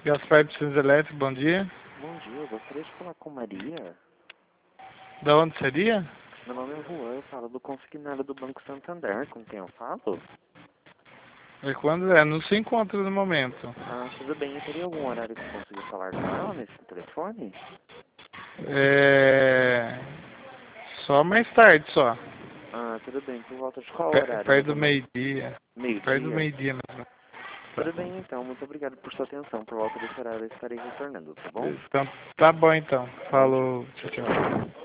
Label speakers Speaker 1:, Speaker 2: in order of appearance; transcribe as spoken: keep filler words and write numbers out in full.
Speaker 1: Gaspar Piscinas Elétrico, bom dia.
Speaker 2: Bom dia, eu gostaria de falar com Maria.
Speaker 1: Da onde seria?
Speaker 2: Meu nome é Juan, eu falo do consignado do Banco Santander, com quem eu falo?
Speaker 1: E quando é? Não se encontra no momento.
Speaker 2: Ah, tudo bem, eu teria algum horário que eu consiga falar com ela nesse telefone?
Speaker 1: É... Só mais tarde, só.
Speaker 2: Ah, tudo bem, por volta de qual
Speaker 1: Per-
Speaker 2: horário,
Speaker 1: Perto
Speaker 2: mais ou
Speaker 1: do
Speaker 2: menos?
Speaker 1: meio-dia. Perto do
Speaker 2: Meio-dia?
Speaker 1: meio-dia mesmo.
Speaker 2: Tudo bem então, muito obrigado por sua atenção, por volta desse horário eu estarei retornando, tá bom?
Speaker 1: Então, tá bom então.
Speaker 2: Bom dia.
Speaker 1: Falou. Tchau,
Speaker 2: Tchau, tchau.
Speaker 1: tchau.